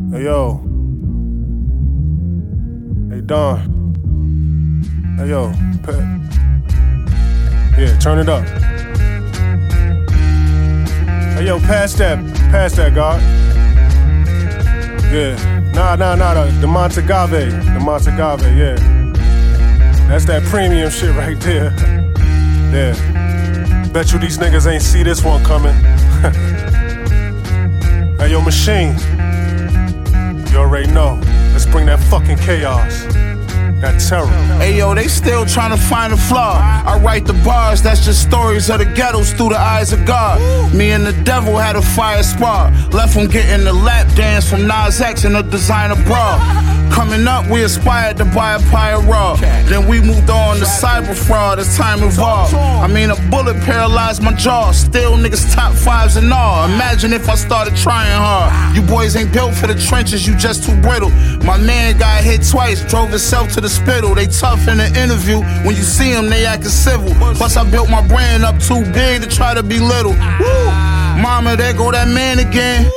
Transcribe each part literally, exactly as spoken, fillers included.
Hey, yo. Hey, Don. Hey, yo. Pa- yeah, turn it up. Hey, yo, pass that. Pass that, God. Yeah. Nah, nah, nah. The, the Montagave. The Montagave, yeah. That's that premium shit right there. Yeah. Bet you these niggas ain't see this one coming. Hey, yo, Machine. You already know. Let's bring that fucking chaos. That terror. Hey yo, they still trying to find a flaw. I write the bars, that's just stories of the ghettos through the eyes of God. Me and the devil had a fire spark. Left from getting the lap dance from Nas X and a designer bra. Coming up, we aspired to buy a Pyro Raw. Then we moved on to cyber fraud as time evolved. I mean, a bullet paralyzed my jaw. Still niggas top fives and all. Imagine if I started trying hard. You boys ain't built for the trenches, you just too brittle. My man got hit twice, drove himself to the spittle. They tough in the interview. When you see them, they acting civil. Plus, I built my brand up too big to try to be little. Woo! Mama, there go that man again.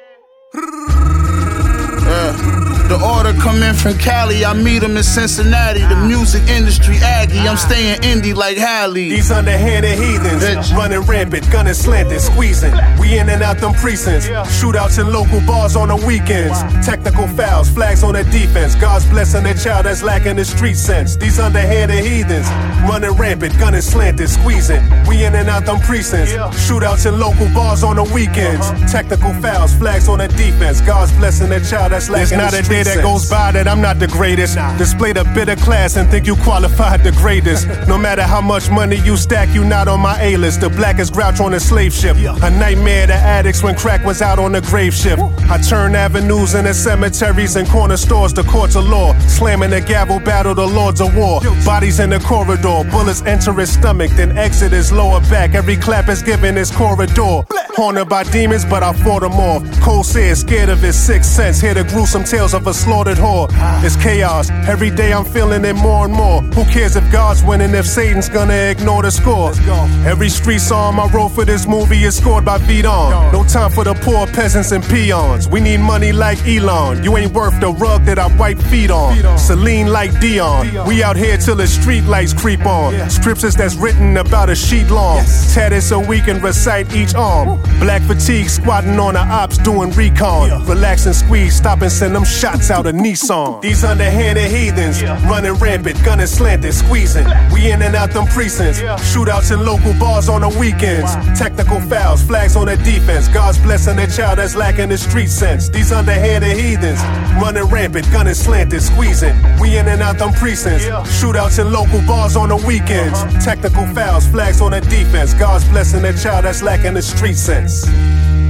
Yeah. The order come in from Cali, I meet him in Cincinnati. The music industry Aggie, I'm staying indie like Halle. These underhanded heathens, Bitch. running rampant, gunning slanted, squeezing. We in and out them precincts, shootouts in local bars on the weekends. Technical fouls, flags on the defense. God's blessing their child that's lacking the street sense. These underhanded heathens, running rampant, gunning slanted, squeezing. We in and out them precincts, shootouts in local bars on the weekends. Technical fouls, flags on the defense. God's blessing their child that's lacking the street sense. That goes by that I'm not the greatest. Display the bitter class and think you qualified the greatest. No matter how much money you stack, you not on my A-list. The blackest grouch on a slave ship. A nightmare to addicts when crack was out on the grave shift. I turn avenues into cemeteries and corner stores to courts of law. Slamming the gavel, battle the lords of war. Bodies in the corridor, bullets enter his stomach, then exit his lower back. Every clap is given his corridor. Haunted by demons, but I fought them off. Cole said, scared of his sixth sense. Hear the gruesome tales of a slaughtered whore. It's chaos. Every day I'm feeling it more and more. Who cares if God's winning, if Satan's gonna ignore the score? Every street song I wrote for this movie is scored by Vidon. No time for the poor peasants and peons. We need money like Elon. You ain't worth the rug that I wipe feet on. Celine like Dion. We out here till the street lights creep on. Scriptures that's written about a sheet long. Tatted so we can recite each arm. Black fatigue squatting on the ops doing recon. Relax and squeeze, stop and send them shots out of Nissan. These underhanded heathens, running rampant, gunning slanted, squeezing. We in and out them precincts, shootouts in local bars on the weekends. Technical fouls, flags on the defense. God's blessing their child that's lacking the street sense. These underhanded heathens, running rampant, gunning slanted, squeezing. We in and out them precincts, shootouts in local bars on the weekends. Technical fouls, flags on the defense. God's blessing their child that's lacking the street sense.